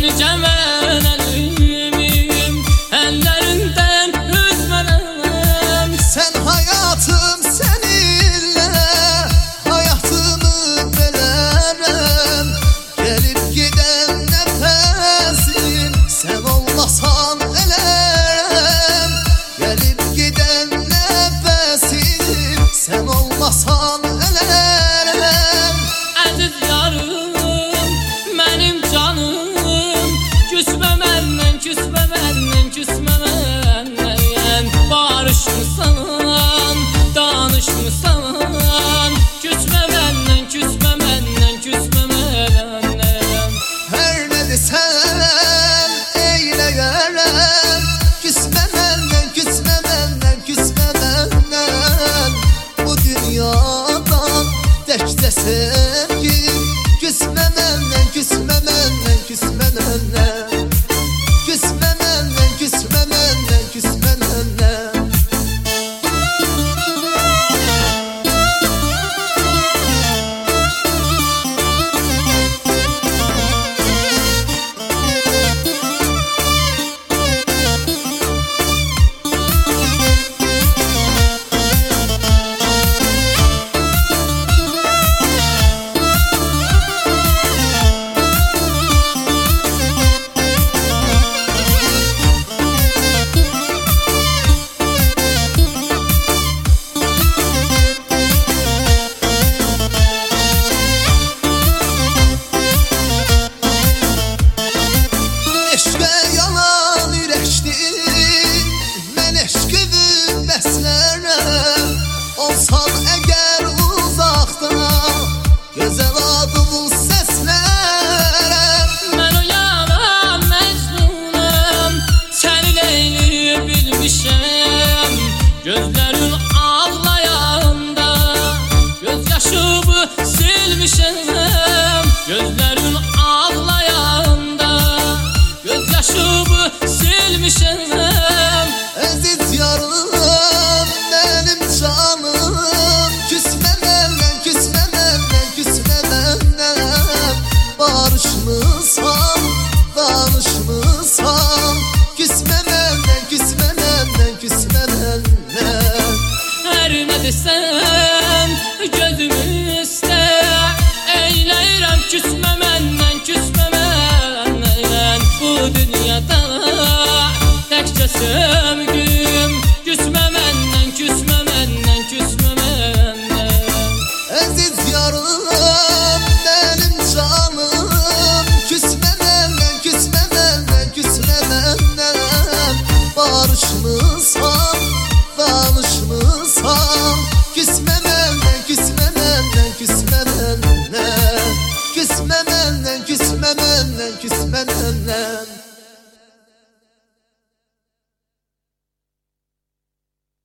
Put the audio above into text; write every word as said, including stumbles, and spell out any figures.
bircə mən əlimim əllərindən üzmələm. Sən hayatım seninle, hayatımı verərəm. Gelip giden nefesim, sen olmasan elərəm. Gelip giden nefesim, sen olmasan elərəm. Əziz yarım, mənim canım, küsmə məndən, küsmə məndən, küsmə məndən. Barışmısan, danışmısan, küsmə məndən, küsmə məndən, küsmə məndən. Her ne desen eyleyerem. Küsme benden, küsme benden, küsme benden. Bu dünyadan tek de sevgim. Küsme benden, küsme benden, küsme